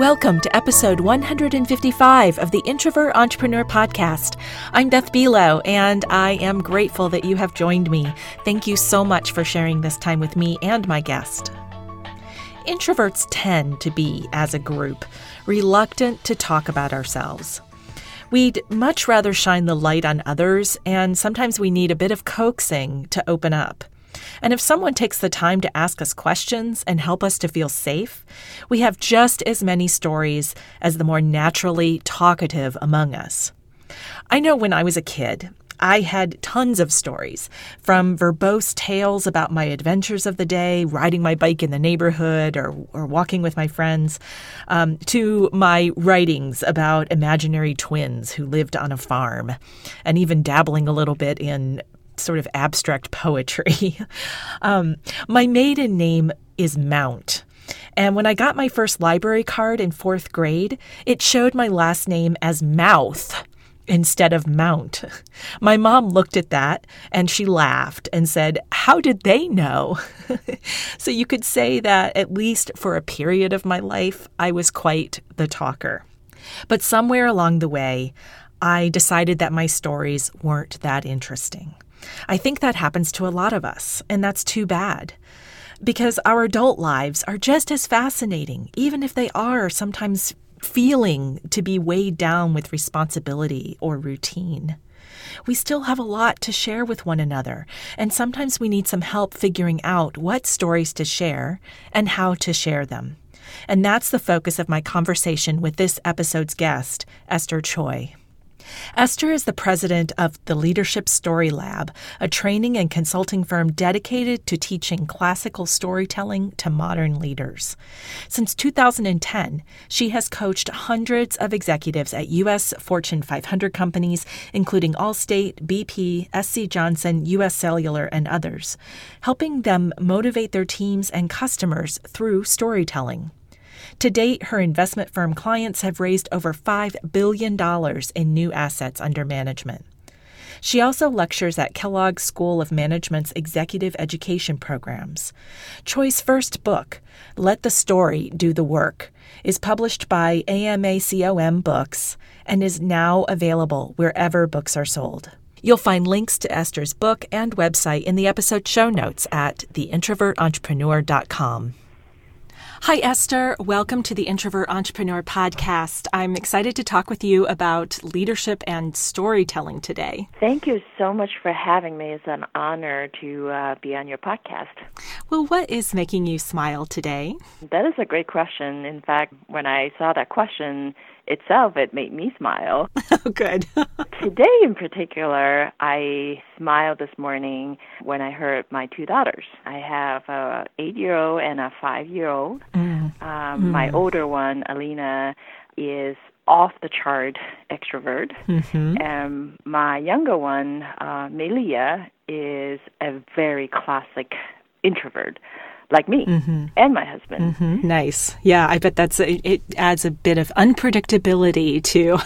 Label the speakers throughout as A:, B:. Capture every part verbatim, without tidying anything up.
A: Welcome to episode one hundred fifty-five of the Introvert Entrepreneur Podcast. I'm Beth Bilo, and I am grateful that you have joined me. Thank you so much for sharing this time with me and my guest. Introverts tend to be, as a group, reluctant to talk about ourselves. We'd much rather shine the light on others, and sometimes we need a bit of coaxing to open up. And if someone takes the time to ask us questions and help us to feel safe, we have just as many stories as the more naturally talkative among us. I know when I was a kid, I had tons of stories, from verbose tales about my adventures of the day, riding my bike in the neighborhood or, or walking with my friends, um, to my writings about imaginary twins who lived on a farm, and even dabbling a little bit in sort of abstract poetry. um, my maiden name is Mount. And when I got my first library card in fourth grade, it showed my last name as Mouth instead of Mount. My mom looked at that and she laughed and said, "How did they know?" So you could say that at least for a period of my life, I was quite the talker. But somewhere along the way, I decided that my stories weren't that interesting. I think that happens to a lot of us, and that's too bad, because our adult lives are just as fascinating, even if they are sometimes feeling to be weighed down with responsibility or routine. We still have a lot to share with one another, and sometimes we need some help figuring out what stories to share and how to share them. And that's the focus of my conversation with this episode's guest, Esther Choi. Esther is the president of the Leadership Story Lab, a training and consulting firm dedicated to teaching classical storytelling to modern leaders. Since two thousand ten, she has coached hundreds of executives at U S Fortune five hundred companies, including Allstate, B P, S C Johnson, U S Cellular, and others, helping them motivate their teams and customers through storytelling. To date, her investment firm clients have raised over five billion dollars in new assets under management. She also lectures at Kellogg School of Management's executive education programs. Choi's first book, Let the Story Do the Work, is published by AMACOM Books and is now available wherever books are sold. You'll find links to Esther's book and website in the episode show notes at the introvert entrepreneur dot com. Hi, Esther. Welcome to the Introvert Entrepreneur Podcast. I'm excited to talk with you about leadership and storytelling today.
B: Thank you so much for having me. It's an honor to uh, be on your podcast.
A: Well, what is making you smile today?
B: That is a great question. In fact, when I saw that question itself, it made me smile.
A: Oh, good.
B: Today in particular, I smiled this morning when I heard my two daughters. I have an eight-year-old and a five-year-old. Mm. Um, mm. My older one, Alina, is off the chart extrovert. Mm-hmm. And my younger one, uh, Melia, is a very classic introvert, like me mm-hmm. and my husband.
A: Mm-hmm. Nice. Yeah, I bet that's a, it adds a bit of unpredictability to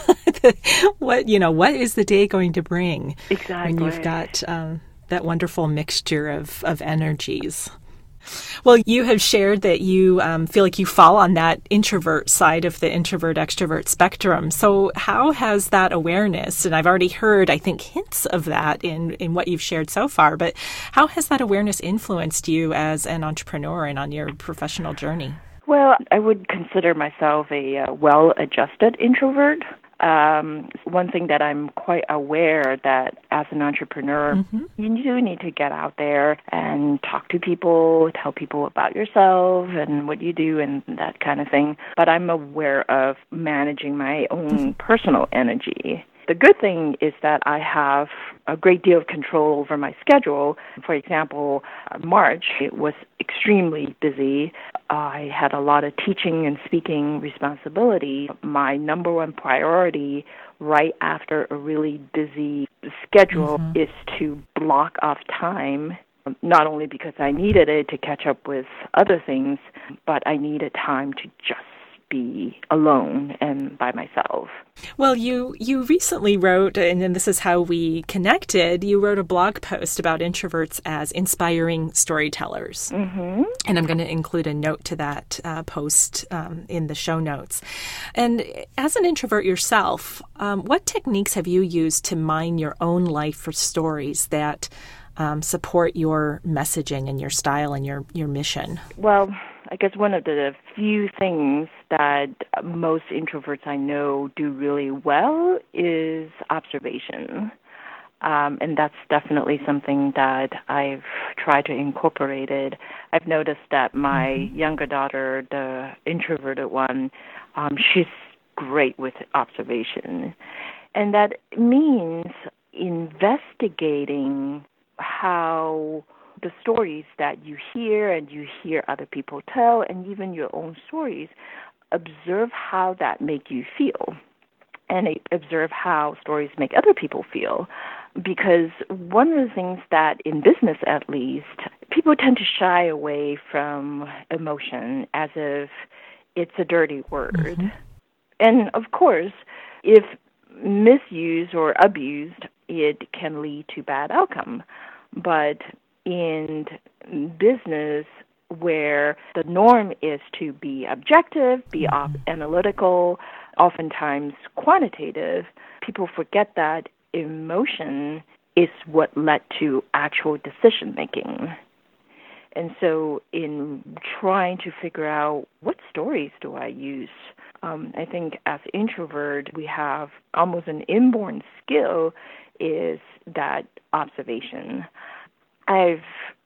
A: what, you know, what is the day going to bring?
B: Exactly.
A: When you've got um, that wonderful mixture of, of energies. Well, you have shared that you um, feel like you fall on that introvert side of the introvert-extrovert spectrum. So how has that awareness, and I've already heard, I think, hints of that in, in what you've shared so far, but how has that awareness influenced you as an entrepreneur and on your professional journey?
B: Well, I would consider myself a uh, well-adjusted introvert. Um, one thing that I'm quite aware that as an entrepreneur, mm-hmm. you do need to get out there and talk to people, tell people about yourself and what you do and that kind of thing. But I'm aware of managing my own mm-hmm. personal energy. The good thing is that I have a great deal of control over my schedule. For example, March, it was extremely busy. I had a lot of teaching and speaking responsibility. My number one priority right after a really busy schedule mm-hmm. is to block off time, not only because I needed it to catch up with other things, but I needed time to just be alone and by myself.
A: Well, you you recently wrote, and then this is how we connected, you wrote a blog post about introverts as inspiring storytellers.
B: Mm-hmm.
A: And I'm going to include a note to that uh, post um, in the show notes. And as an introvert yourself, um, what techniques have you used to mine your own life for stories that um, support your messaging and your style and your, your mission?
B: Well, I guess one of the few things that most introverts I know do really well is observation. Um, and that's definitely something that I've tried to incorporate it. I've noticed that my mm-hmm. younger daughter, the introverted one, um, she's great with observation. And that means investigating how the stories that you hear and you hear other people tell, and even your own stories, observe how that make you feel, and observe how stories make other people feel. Because one of the things that, in business at least, people tend to shy away from emotion as if it's a dirty word. Mm-hmm. And of course, if misused or abused, it can lead to bad outcome. But in business, where the norm is to be objective, be mm-hmm. analytical, oftentimes quantitative, people forget that emotion is what led to actual decision-making. And so in trying to figure out what stories do I use, um, I think as introvert, we have almost an inborn skill is that observation. I've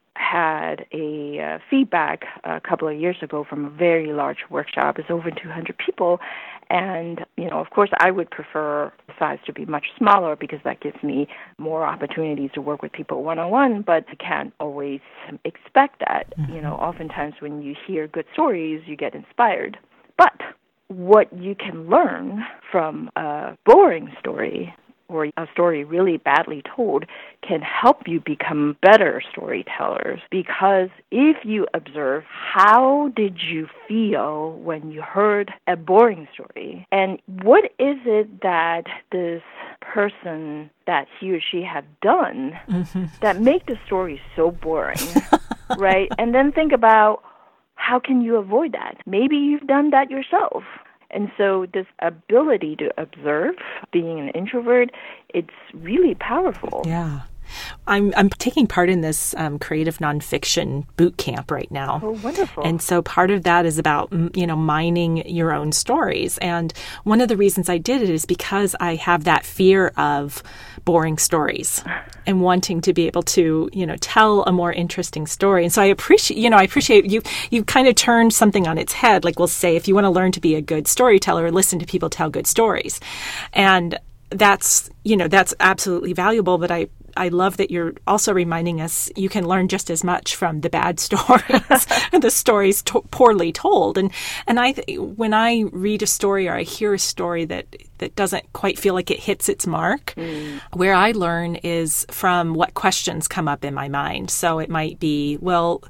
B: had a uh, feedback a couple of years ago from a very large workshop. It's over two hundred people. And, you know, of course, I would prefer the size to be much smaller because that gives me more opportunities to work with people one-on-one, but I can't always expect that. Mm-hmm. You know, oftentimes when you hear good stories, you get inspired. But what you can learn from a boring story or a story really badly told can help you become better storytellers. Because if you observe, how did you feel when you heard a boring story? And what is it that this person, that he or she have done mm-hmm. that make the story so boring, right? And then think about, how can you avoid that? Maybe you've done that yourself. And so this ability to observe, being an introvert, it's really powerful.
A: Yeah. I'm I'm taking part in this um, creative nonfiction boot camp right now.
B: Oh, wonderful.
A: And so part of that is about, you know, mining your own stories. And one of the reasons I did it is because I have that fear of boring stories and wanting to be able to, you know, tell a more interesting story. And so I appreciate, you know, I appreciate you, you kind of turned something on its head. Like we'll say, if you want to learn to be a good storyteller, listen to people tell good stories. And that's, you know, that's absolutely valuable. But I, I love that you're also reminding us you can learn just as much from the bad stories, the stories to- poorly told. And and I when I read a story or I hear a story that, that doesn't quite feel like it hits its mark, mm. where I learn is from what questions come up in my mind. So it might be, well,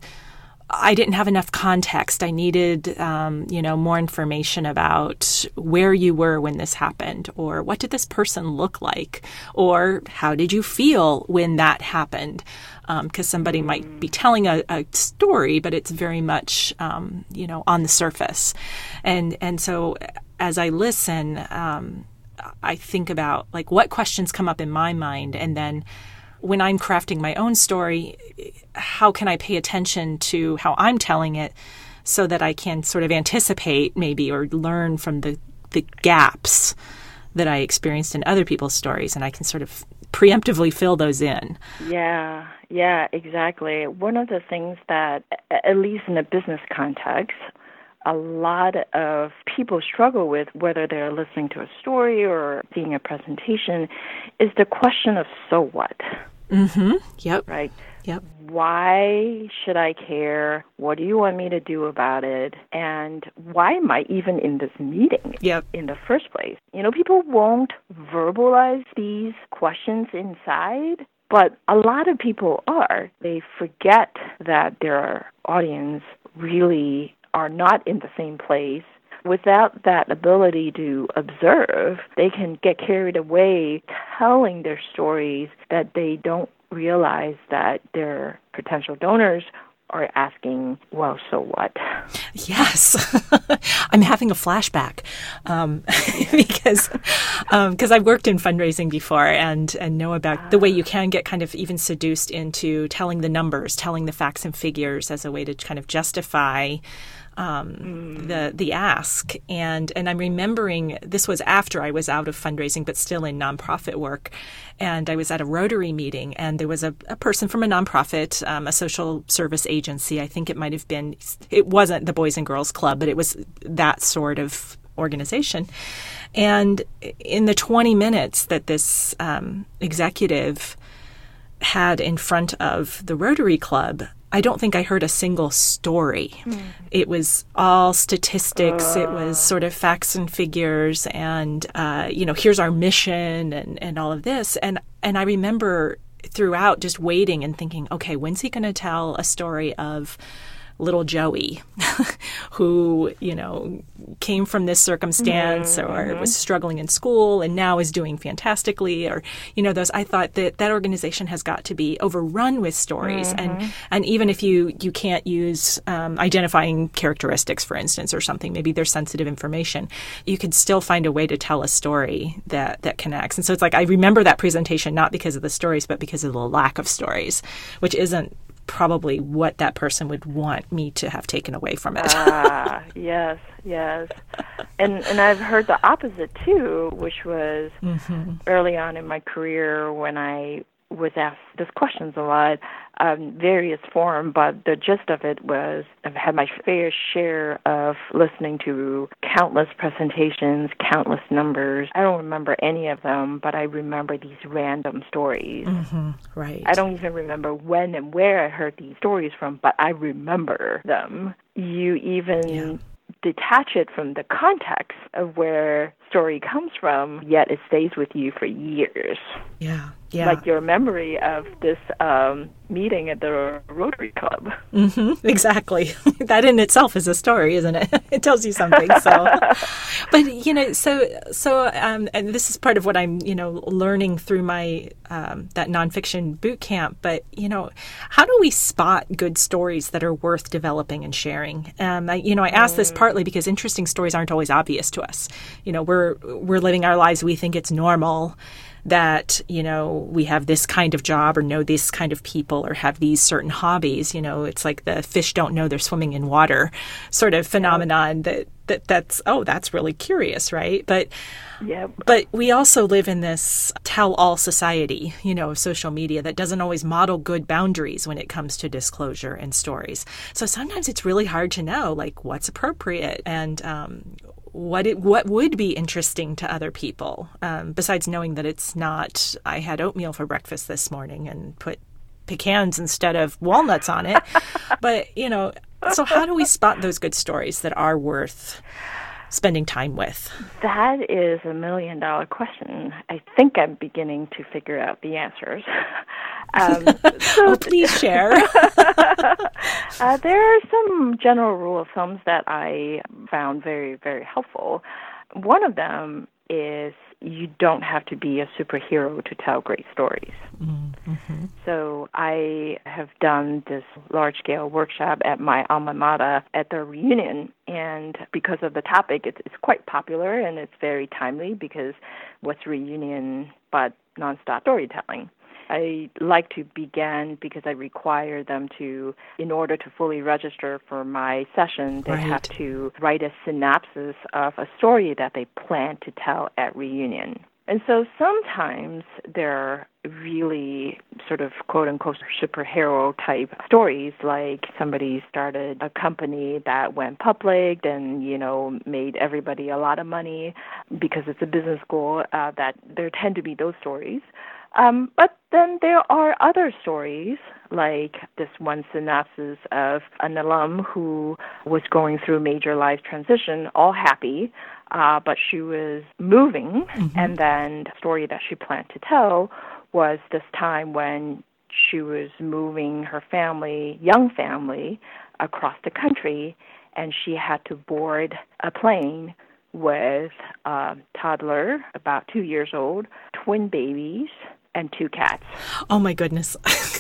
A: I didn't have enough context. I needed, um, you know, more information about where you were when this happened, or what did this person look like, or how did you feel when that happened? Because um, somebody mm. might be telling a, a story, but it's very much, um, you know, on the surface. And and so as I listen, um, I think about like what questions come up in my mind, and then when I'm crafting my own story, how can I pay attention to how I'm telling it so that I can sort of anticipate maybe or learn from the, the gaps that I experienced in other people's stories, and I can sort of preemptively fill those in.
B: Yeah, yeah, exactly. One of the things that, at least in a business context, a lot of people struggle with, whether they're listening to a story or seeing a presentation, is the question of so what?
A: Mm-hmm. Yep.
B: Right?
A: Yep.
B: Why should I care? What do you want me to do about it? And why am I even in this meeting
A: yep.
B: in the first place? You know, people won't verbalize these questions inside, but a lot of people are. They forget that their audience really are not in the same place without that ability to observe, they can get carried away telling their stories that they don't realize that their potential donors are asking, well, so what?
A: Yes. I'm having a flashback um, because um, cause I've worked in fundraising before and, and know about the way you can get kind of even seduced into telling the numbers, telling the facts and figures as a way to kind of justify Um, mm. the the ask. And and I'm remembering this was after I was out of fundraising, but still in nonprofit work. And I was at a Rotary meeting, and there was a, a person from a nonprofit, um, a social service agency. I think it might have been, it wasn't the Boys and Girls Club, but it was that sort of organization. And in the twenty minutes that this um, executive had in front of the Rotary Club, I don't think I heard a single story. Mm. It was all statistics. Uh. It was sort of facts and figures and, uh, you know, here's our mission and, and all of this. And, and I remember throughout just waiting and thinking, okay, when's he going to tell a story of little Joey who, you know, came from this circumstance mm-hmm. or was struggling in school and now is doing fantastically, or, you know, those, I thought that that organization has got to be overrun with stories. Mm-hmm. And, and even if you, you can't use um, identifying characteristics, for instance, or something, maybe there's sensitive information, you could still find a way to tell a story that, that connects. And so it's like, I remember that presentation, not because of the stories, but because of the lack of stories, which isn't probably what that person would want me to have taken away from it.
B: Ah, yes, yes. And and I've heard the opposite too, which was mm-hmm. early on in my career when I was asked these questions a lot, um, various form, but the gist of it was I've had my fair share of listening to countless presentations, countless numbers. I don't remember any of them, but I remember these random stories.
A: Mm-hmm. Right.
B: I don't even remember when and where I heard these stories from, but I remember them. You even yeah. detach it from the context of where story comes from, yet it stays with you for years.
A: Yeah. Yeah.
B: Like your memory of this um, meeting at the Rotary Club.
A: Mm-hmm, exactly. That in itself is a story, isn't it? It tells you something. So, but you know, so so, um, and this is part of what I'm, you know, learning through my um, that nonfiction boot camp. But you know, how do we spot good stories that are worth developing and sharing? Um, I, you know, I ask mm. this partly because interesting stories aren't always obvious to us. You know, we're we're living our lives. We think it's normal that, you know, we have this kind of job or know this kind of people or have these certain hobbies. You know, it's like the fish don't know they're swimming in water sort of phenomenon that, that that's, oh, that's really curious, right? But
B: yep.
A: but we also live in this tell-all society, you know, of social media that doesn't always model good boundaries when it comes to disclosure and stories. So sometimes it's really hard to know, like, what's appropriate and um what it, what would be interesting to other people, um, besides knowing that it's not, I had oatmeal for breakfast this morning and put pecans instead of walnuts on it. But, you know, so how do we spot those good stories that are worth spending time with?
B: That is a million dollar question. I think I'm beginning to figure out the answers. Um, so
A: oh, please share.
B: uh, there are some general rule of thumbs that I found very, very helpful. One of them is you don't have to be a superhero to tell great stories. Mm-hmm. So I have done this large-scale workshop at my alma mater at the reunion, and because of the topic, it's, it's quite popular and it's very timely because what's reunion but nonstop storytelling? I like to begin because I require them to, in order to fully register for my session, they
A: right.
B: have to write a synopsis of a story that they plan to tell at reunion. And so sometimes there are really sort of quote-unquote superhero type stories, like somebody started a company that went public and, you know, made everybody a lot of money because it's a business school, uh, that there tend to be those stories. Um, but then there are other stories, like this one synopsis of an alum who was going through major life transition, all happy, uh, but she was moving, mm-hmm. and then the story that she planned to tell was this time when she was moving her family, young family, across the country, and she had to board a plane with a toddler, about two years old, twin babies, and two cats.
A: Oh, my goodness.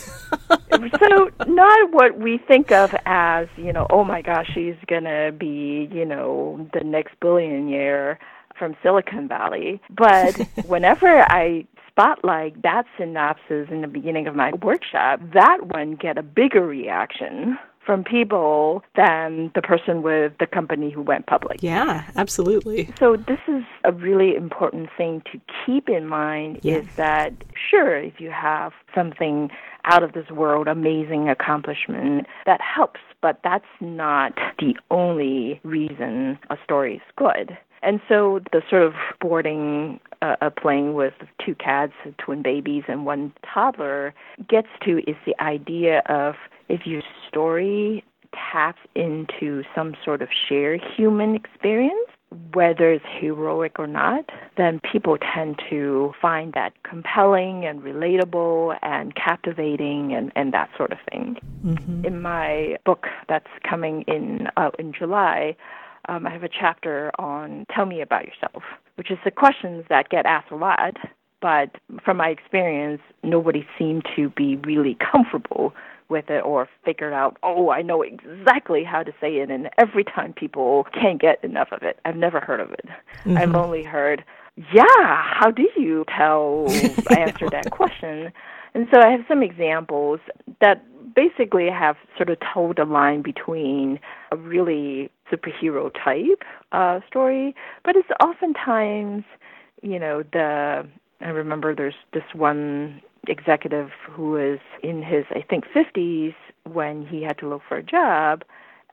B: So not what we think of as, you know, oh, my gosh, she's going to be, you know, the next billionaire from Silicon Valley. But whenever I spotlight that synopsis in the beginning of my workshop, that one get a bigger reaction from people than the person with the company who went public.
A: Yeah, absolutely.
B: So this is a really important thing to keep in mind, yeah. is that, sure, if you have something out of this world, amazing accomplishment, that helps, but that's not the only reason a story is good. And so the sort of boarding uh, a plane with two cats, twin babies, and one toddler gets to is the idea of if your story taps into some sort of shared human experience, whether it's heroic or not, then people tend to find that compelling and relatable and captivating and, and that sort of thing. Mm-hmm. In my book that's coming in uh, in July, Um, I have a chapter on Tell Me About Yourself, which is the questions that get asked a lot, but from my experience, nobody seemed to be really comfortable with it or figured out, oh, I know exactly how to say it, and every time people can't get enough of it. I've never heard of it. Mm-hmm. I've only heard, yeah, how do you tell, answer that question? And so I have some examples that basically have sort of told a line between a really superhero type uh, story, but it's oftentimes, you know, the, I remember there's this one executive who was in his, I think, fifties when he had to look for a job,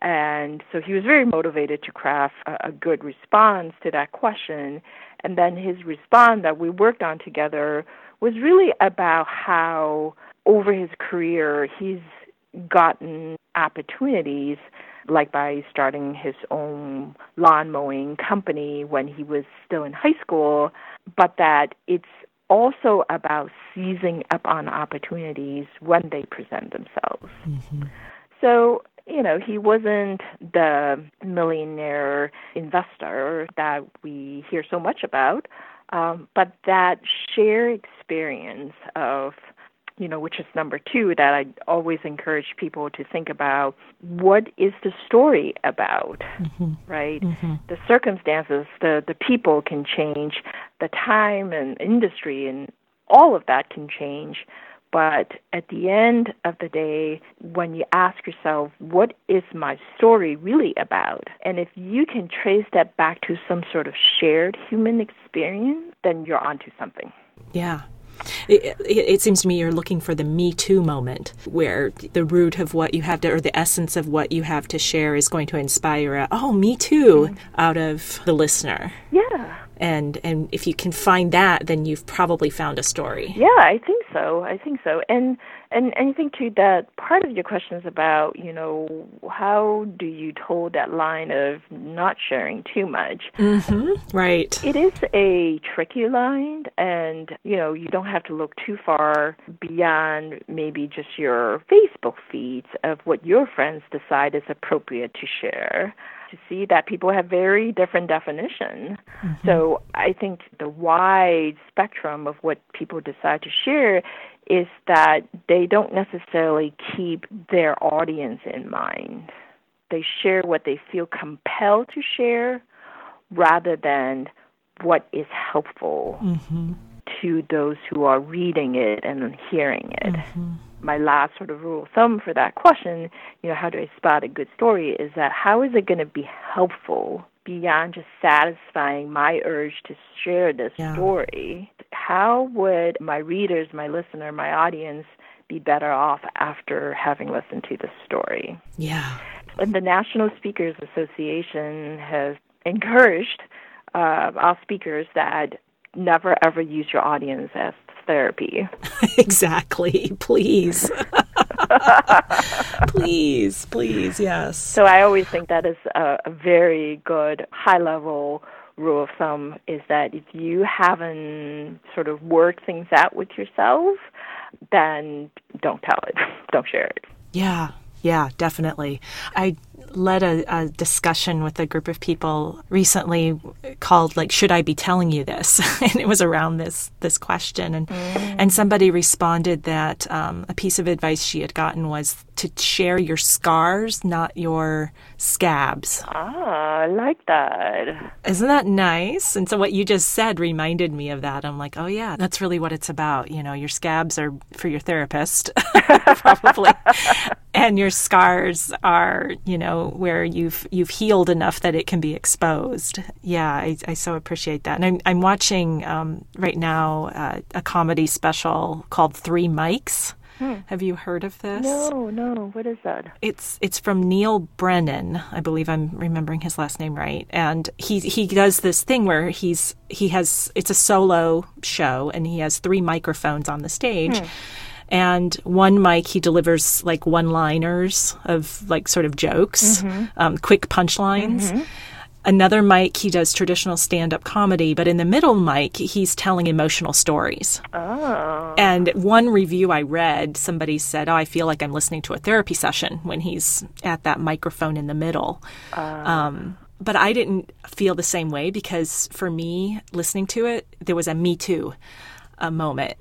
B: and so he was very motivated to craft a, a good response to that question, and then his response that we worked on together was really about how over his career he's gotten opportunities, like by starting his own lawn mowing company when he was still in high school, but that it's also about seizing up on opportunities when they present themselves. Mm-hmm. So, you know, he wasn't the millionaire investor that we hear so much about, um, but that shared experience of, you know, which is number two, that I always encourage people to think about, what is the story about, mm-hmm. right? Mm-hmm. The circumstances, the, the people can change, the time and industry and all of that can change. But at the end of the day, when you ask yourself, what is my story really about? And if you can trace that back to some sort of shared human experience, then you're onto something.
A: Yeah. It, it, it seems to me you're looking for the Me Too moment, where the root of what you have to, or the essence of what you have to share is going to inspire a, oh, me too, mm-hmm. out of the listener.
B: Yeah.
A: And and if you can find that, then you've probably found a story.
B: Yeah, I think so. I think so. And and, and I think, too, that part of your question is about, you know, how do you toe that line of not sharing too much?
A: Mm-hmm. Right.
B: It is a tricky line, and, you know, you don't have to look too far beyond maybe just your Facebook feeds of what your friends decide is appropriate to share, to see that people have very different definitions. Mm-hmm. So I think the wide spectrum of what people decide to share is that they don't necessarily keep their audience in mind. They share what they feel compelled to share rather than what is helpful mm-hmm. to those who are reading it and hearing it. Mm-hmm. My last sort of rule of thumb for that question, you know, how do I spot a good story, is that how is it going to be helpful beyond just satisfying my urge to share this yeah. story? How would my readers, my listener, my audience be better off after having listened to this story?
A: Yeah.
B: And the National Speakers Association has encouraged uh, our speakers that never, ever use your audience as therapy.
A: Exactly. Please. please, please, yes.
B: So I always think that is a, a very good high-level rule of thumb, is that if you haven't sort of worked things out with yourself, then don't tell it. Don't share it.
A: Yeah, yeah, definitely. I led a, a discussion with a group of people recently called, like, should I be telling you this? And it was around this this question. And, mm. and somebody responded that um, a piece of advice she had gotten was to share your scars, not your scabs.
B: Ah, I like that.
A: Isn't that nice? And so what you just said reminded me of that. I'm like, oh, yeah, that's really what it's about. You know, your scabs are for your therapist, probably. And your scars are, you know, where you've you've healed enough that it can be exposed. Yeah, I, I so appreciate that. And I'm, I'm watching um, right now uh, a comedy special called Three Mics. Hmm. Have you heard of this?
B: No, no. What is that?
A: It's it's from Neil Brennan. I believe I'm remembering his last name right. And he he does this thing where he's he has it's a solo show and he has three microphones on the stage. Hmm. And one mic, he delivers like one-liners of like sort of jokes, mm-hmm. um, quick punchlines. Mm-hmm. Another mic, he does traditional stand-up comedy, but in the middle mic, he's telling emotional stories.
B: Oh.
A: And one review I read, somebody said, oh, I feel like I'm listening to a therapy session when he's at that microphone in the middle. Uh. Um, but I didn't feel the same way because for me, listening to it, there was a Me Too a moment.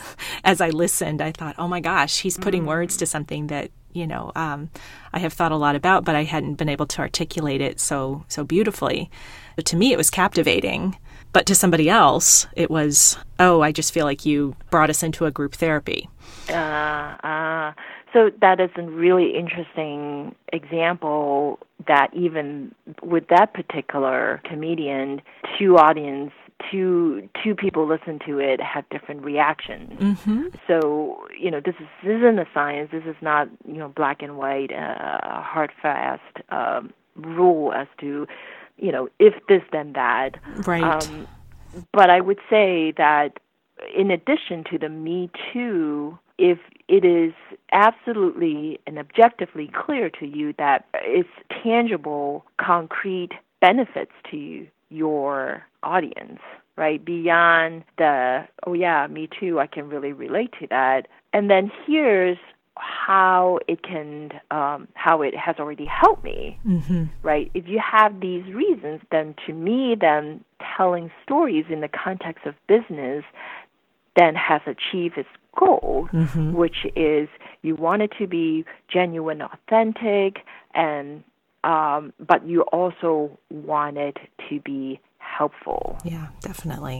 A: As I listened, I thought, oh my gosh, he's putting mm. words to something that, you know, um, I have thought a lot about, but I hadn't been able to articulate it so so beautifully. But to me, it was captivating. But to somebody else, it was, oh, I just feel like you brought us into a group therapy.
B: Uh, uh, so that is a really interesting example that even with that particular comedian, two audience Two two people listen to it have different reactions.
A: Mm-hmm.
B: So you know this is this isn't a science. This is not you know black and white, uh, hard fast um, rule as to you know if this then that.
A: Right.
B: Um, but I would say that in addition to the Me Too, if it is absolutely and objectively clear to you that it's tangible, concrete benefits to you, your audience, right? Beyond the, oh yeah, me too, I can really relate to that. And then here's how it can, um, how it has already helped me,
A: mm-hmm.
B: right? If you have these reasons, then to me, then telling stories in the context of business then has achieved its goal,
A: mm-hmm.
B: which is you want it to be genuine, authentic, and Um, but you also want it to be helpful.
A: Yeah, definitely.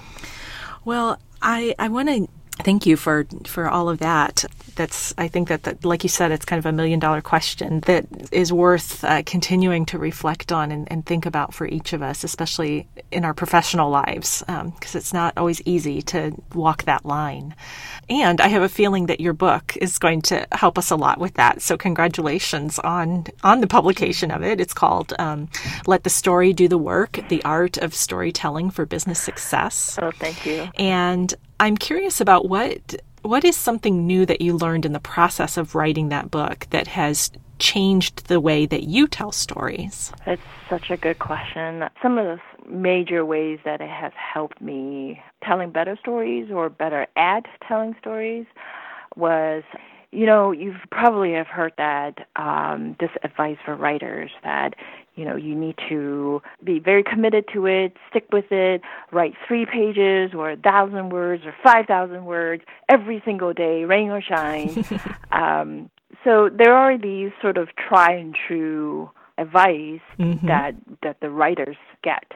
A: Well, I, I want to thank you for, for all of that. That's, I think that, that, like you said, it's kind of a million dollar question that is worth uh, continuing to reflect on and, and think about for each of us, especially in our professional lives, because um, it's not always easy to walk that line. And I have a feeling that your book is going to help us a lot with that. So congratulations on, on the publication of it. It's called um, Let the Story Do the Work, The Art of Storytelling for Business Success.
B: Oh, thank you.
A: And I'm curious about what what is something new that you learned in the process of writing that book that has changed the way that you tell stories?
B: It's such a good question. Some of the major ways that it has helped me telling better stories or better at telling stories was, you know, you've probably have heard that um, this advice for writers that, you know, you need to be very committed to it, stick with it, write three pages or a thousand words or five thousand words every single day, rain or shine. um, so there are these sort of try and true advice mm-hmm. that that the writers get.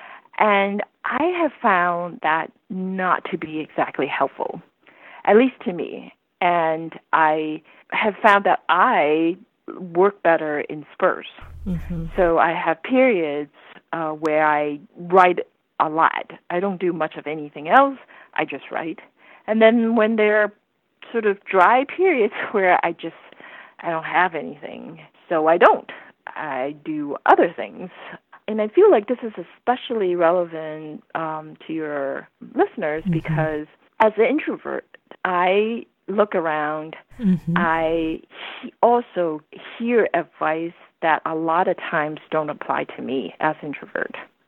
B: And I have found that not to be exactly helpful, at least to me. And I have found that I work better in spurts.
A: Mm-hmm.
B: So I have periods uh, where I write a lot. I don't do much of anything else. I just write. And then when there are sort of dry periods where I just, I don't have anything, so I don't. I do other things. And I feel like this is especially relevant um, to your listeners mm-hmm. because as an introvert, I look around.
A: Mm-hmm.
B: I he- also hear advice that a lot of times don't apply to me as an introvert.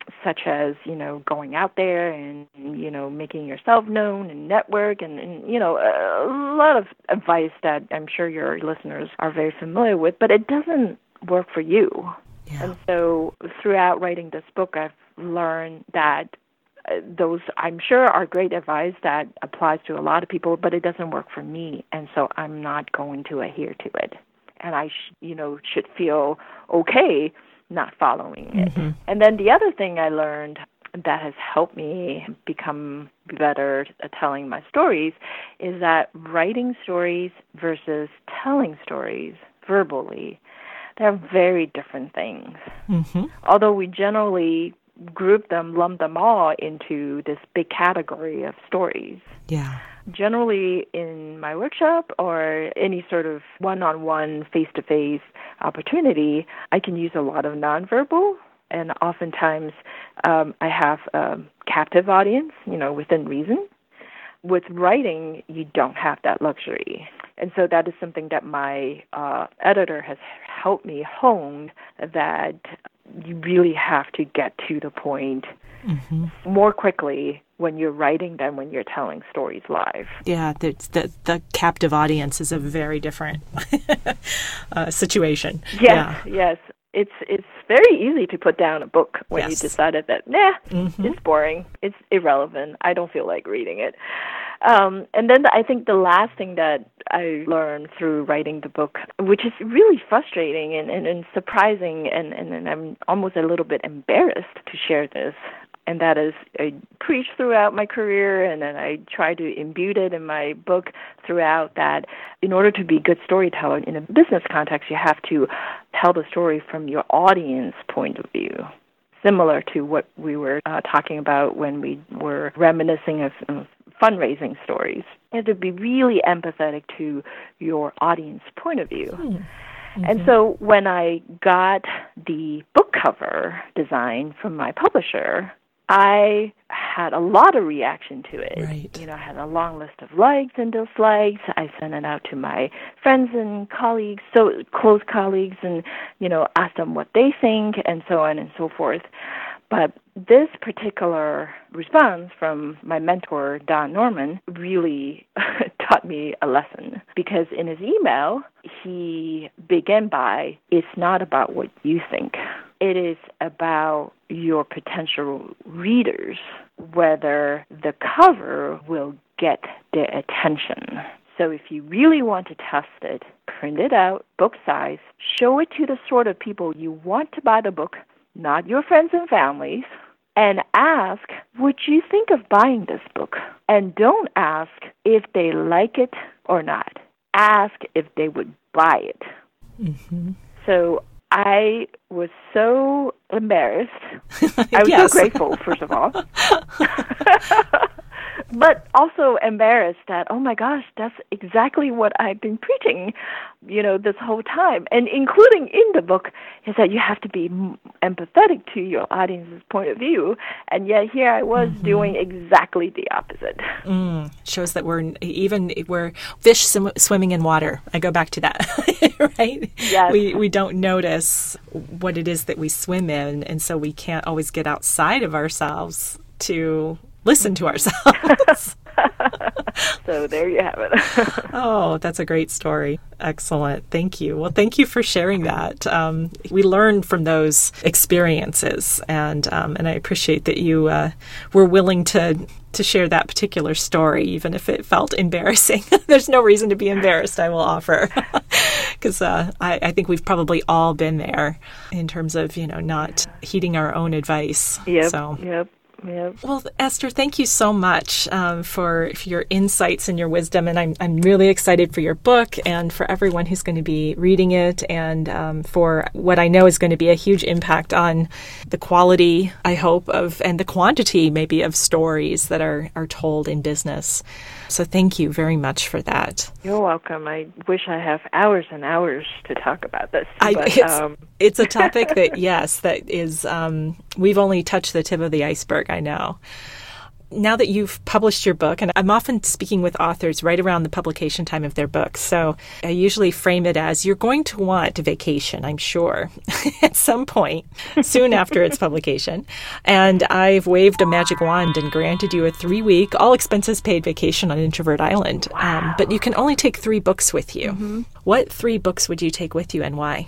B: such as, you know, going out there and, you know, making yourself known and network and, and, you know, a lot of advice that I'm sure your listeners are very familiar with, but it doesn't work for you.
A: Yeah.
B: And so throughout writing this book, I've learned that uh, those, I'm sure, are great advice that applies to a lot of people, but it doesn't work for me. And so I'm not going to adhere to it. And I, sh- you know, should feel okay not following it. Mm-hmm. And then the other thing I learned that has helped me become better at telling my stories is that writing stories versus telling stories verbally, they're very different things. Mm-hmm. Although we generally group them, lump them all into this big category of stories.
A: Yeah.
B: Generally, in my workshop or any sort of one-on-one, face-to-face opportunity, I can use a lot of nonverbal, and oftentimes um, I have a captive audience, you know, within reason. With writing, you don't have that luxury. And so that is something that my uh, editor has helped me hone, that you really have to get to the point mm-hmm. more quickly when you're writing than when you're telling stories live.
A: Yeah, the the, the captive audience is a very different uh, situation.
B: Yes, yeah. yes. It's it's very easy to put down a book when
A: yes.
B: you decided that, nah,
A: mm-hmm.
B: it's boring, it's irrelevant, I don't feel like reading it. Um, and then I think the last thing that I learned through writing the book, which is really frustrating and, and, and surprising, and, and, and I'm almost a little bit embarrassed to share this, and that is I preach throughout my career, and then I try to imbue it in my book throughout, that in order to be a good storyteller in a business context, you have to tell the story from your audience point of view. Similar to what we were uh, talking about when we were reminiscing of uh, fundraising stories. You have to be really empathetic to your audience point of view. Mm-hmm. And so when I got the book cover design from my publisher, I had a lot of reaction to it.
A: Right.
B: You know, I had a long list of likes and dislikes. I sent it out to my friends and colleagues, so close colleagues, and, you know, asked them what they think, and so on and so forth. But this particular response from my mentor, Don Norman, really taught me a lesson, because in his email, he began by, it's not about what you think. It is about your potential readers, whether the cover will get their attention. So if you really want to test it, print it out, book size, show it to the sort of people you want to buy the book, not your friends and families, and ask, would you think of buying this book? And don't ask if they like it or not. Ask if they would buy it. Mm-hmm. So I was so embarrassed. I was
A: yes.
B: so grateful, first of all. But also embarrassed that, oh my gosh, that's exactly what I've been preaching, you know, this whole time. And including in the book is that you have to be empathetic to your audience's point of view. And yet here I was mm-hmm. doing exactly the opposite.
A: Mm, shows that we're even, we're fish sw- swimming in water. I go back to that, right?
B: Yes.
A: We, we don't notice what it is that we swim in. And so we can't always get outside of ourselves to listen to ourselves.
B: So there you have it.
A: Oh, that's a great story. Excellent. Thank you. Well, thank you for sharing that. Um, we learn from those experiences, and um, and I appreciate that you uh, were willing to to share that particular story, even if it felt embarrassing. There's no reason to be embarrassed, I will offer, because uh, I, I think we've probably all been there in terms of, you know, not heeding our own advice.
B: Yep.
A: So.
B: Yep. Yep.
A: Well, Esther, thank you so much um, for, for your insights and your wisdom, and I'm I'm really excited for your book and for everyone who's going to be reading it, and um, for what I know is going to be a huge impact on the quality, I hope, of and the quantity maybe of stories that are, are told in business. So thank you very much for that.
B: You're welcome. I wish I have hours and hours to talk about this.
A: I,
B: but,
A: it's,
B: um...
A: it's a topic that, yes, that is, um, we've only touched the tip of the iceberg, I know. now that you've published your book, and I'm often speaking with authors right around the publication time of their books, so I usually frame it as you're going to want a vacation, I'm sure, at some point soon after its publication. And I've waved a magic wand and granted you a three-week, all-expenses-paid vacation on Introvert Island.
B: Wow.
A: Um, but you can only take three books with you.
B: Mm-hmm.
A: What three books would you take with you and why?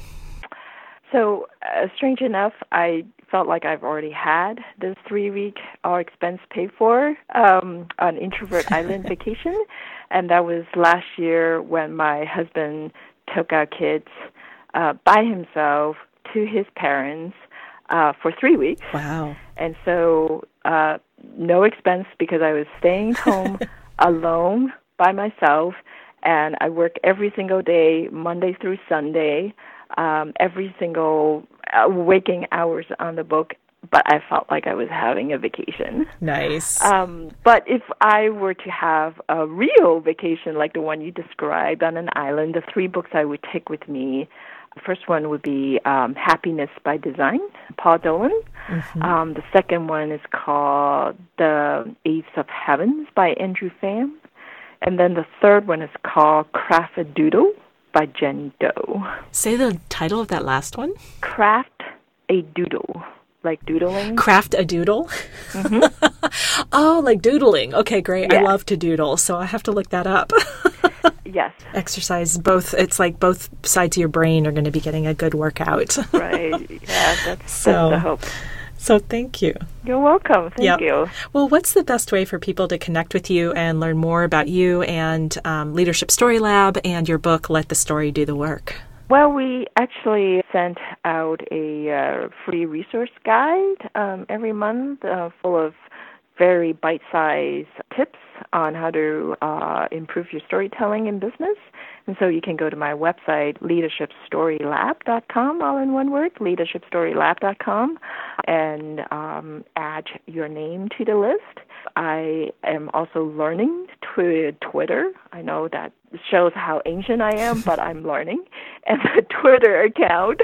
B: So, uh, strange enough, I felt like I've already had this three-week all-expense-paid-for um, on Introvert Island vacation, and that was last year when my husband took our kids uh, by himself to his parents uh, for three weeks.
A: Wow.
B: And so uh, no expense because I was staying home alone by myself, and I work every single day, Monday through Sunday, um, every single uh, waking hours on the book, but I felt like I was having a vacation.
A: Nice.
B: Um, but if I were to have a real vacation like the one you described on an island, the three books I would take with me, the first one would be um, Happiness by Design, Paul Dolan. Mm-hmm. Um, the second one is called The Eighth of Heavens by Andrew Pham. And then the third one is called Craft a Doodle by Jenny Doe.
A: Say the title of that last one.
B: Craft a Doodle. Like doodling?
A: Craft a doodle? Mm-hmm. Oh, like doodling. Okay, great. Yeah. I love to doodle, so I have to look that up.
B: Yes.
A: Exercise, both, it's like both sides of your brain are going to be getting a good workout.
B: Right. Yeah, that's,
A: so,
B: that's the hope.
A: So thank you.
B: You're welcome. Thank yep. you.
A: Well, what's the best way for people to connect with you and learn more about you and um, Leadership Story Lab and your book, Let the Story Do the Work?
B: Well, we actually sent out a uh, free resource guide um, every month uh, full of very bite-sized tips on how to uh, improve your storytelling in business. And so you can go to my website, leadership story lab dot com, all in one word, leadership story lab dot com, and um, add your name to the list. I am also learning to Twitter. I know that shows how ancient I am, but I'm learning. And the Twitter account,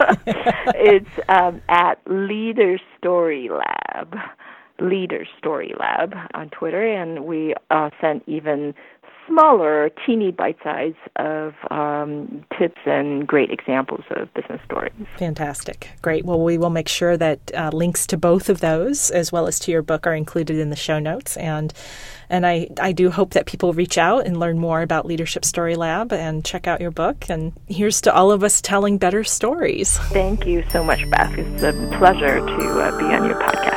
B: it's um, at Leader Story Lab, Leader Story Lab on Twitter, and we uh, send even smaller, teeny bite size of um, tips and great examples of business stories.
A: Fantastic. Great. Well, we will make sure that uh, links to both of those, as well as to your book, are included in the show notes. And and I, I do hope that people reach out and learn more about Leadership Story Lab and check out your book. And here's to all of us telling better stories.
B: Thank you so much, Beth. It's a pleasure to uh, be on your podcast.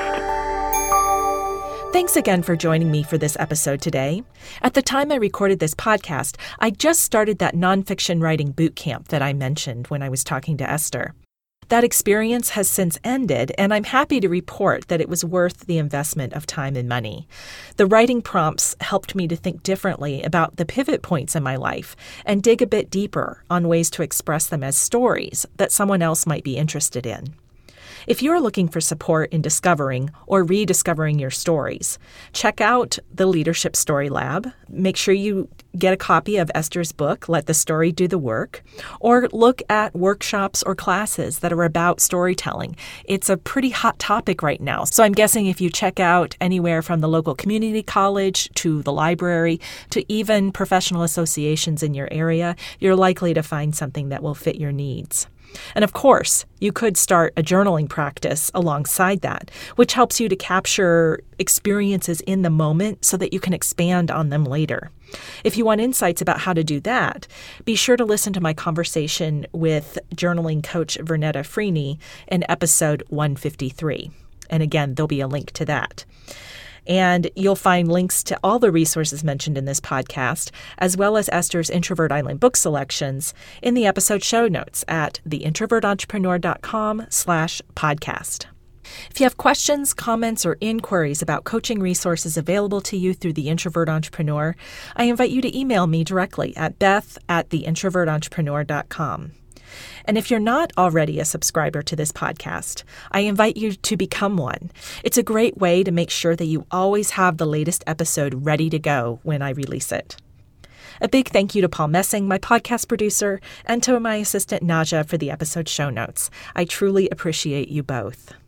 A: Thanks again for joining me for this episode today. At the time I recorded this podcast, I just started that nonfiction writing boot camp that I mentioned when I was talking to Esther. That experience has since ended, and I'm happy to report that it was worth the investment of time and money. The writing prompts helped me to think differently about the pivot points in my life and dig a bit deeper on ways to express them as stories that someone else might be interested in. If you're looking for support in discovering or rediscovering your stories, check out the Leadership Story Lab. Make sure you get a copy of Esther's book, Let the Story Do the Work, or look at workshops or classes that are about storytelling. It's a pretty hot topic right now. So I'm guessing if you check out anywhere from the local community college to the library to even professional associations in your area, you're likely to find something that will fit your needs. And of course, you could start a journaling practice alongside that, which helps you to capture experiences in the moment so that you can expand on them later. If you want insights about how to do that, be sure to listen to my conversation with journaling coach Vernetta Freeney in episode one fifty-three. And again, there'll be a link to that. And you'll find links to all the resources mentioned in this podcast, as well as Esther's Introvert Island book selections, in the episode show notes at theintrovertentrepreneur.com slash podcast. If you have questions, comments, or inquiries about coaching resources available to you through The Introvert Entrepreneur, I invite you to email me directly at beth at theintrovertentrepreneur dot com. And if you're not already a subscriber to this podcast, I invite you to become one. It's a great way to make sure that you always have the latest episode ready to go when I release it. A big thank you to Paul Messing, my podcast producer, and to my assistant Naja for the episode show notes. I truly appreciate you both.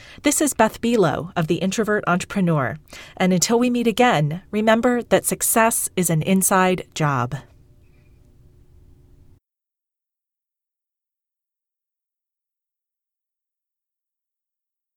A: This is Beth Buelow of The Introvert Entrepreneur. And until we meet again, remember that success is an inside job.